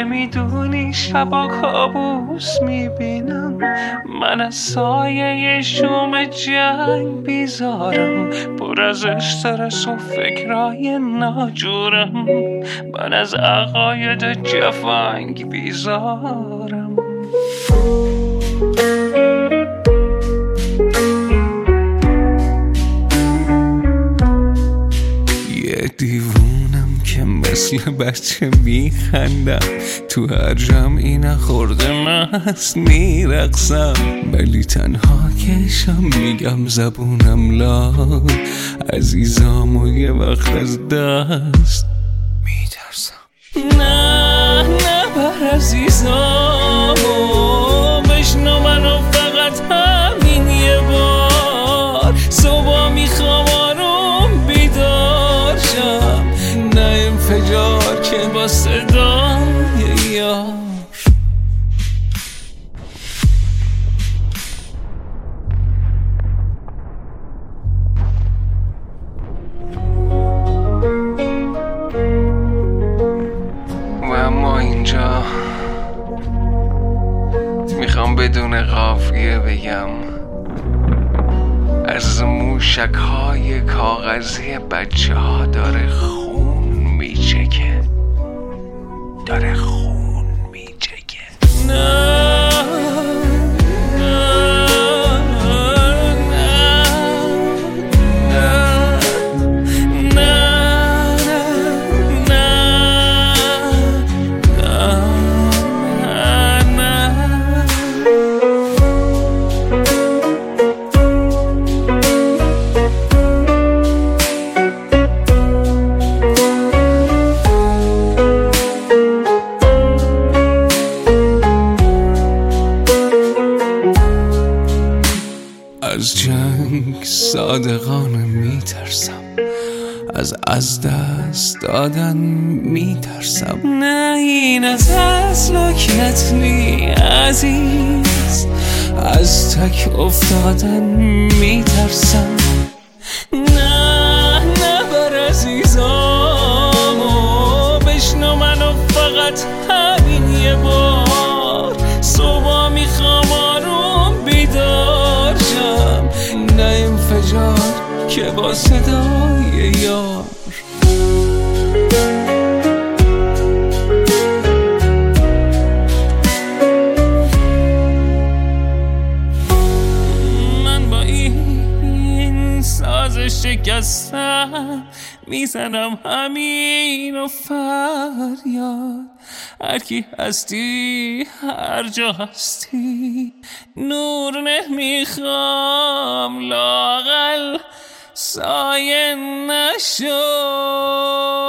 نمیدونی شبا کابوس میبینم، من از سایه شوم جنگ بیزارم، پر از استرس و فکرای ناجورم، من از عقاید جفنگ بیزارم. یه دیوونم که مثل بچه میخندم، تو هر جمعی نخورده مست میرقصم، ولی تنها کشم میگم زبونم لال، عزیزام و یه وقت از دست میترسم. نه بر عزیزامو بشنو منو فقط همین یه بار، صبح میخوام آروم بیدار شم، نه انفجار که با صدای یار. و اما اینجا میخوام بدون قافیه بگم، از موشک های کاغذی بچه ها داره خون میچکه، داره خون میچکه. نه از جنگ صادقانه میترسم، از دست دادن میترسم، نه این از اسلوکیت نی عزیز، از تک افتادن میترسم. نه بر عزیزامو بشنو منو فقط همین یه بار، صبح میخوام آروم بیدار شم، نه انفجار که با صدای یار. من با این ساز شکستم میزنم همین و فریاد، هر کی هستی هر جا هستی، نور نمیخوام لااقل سایه نشو.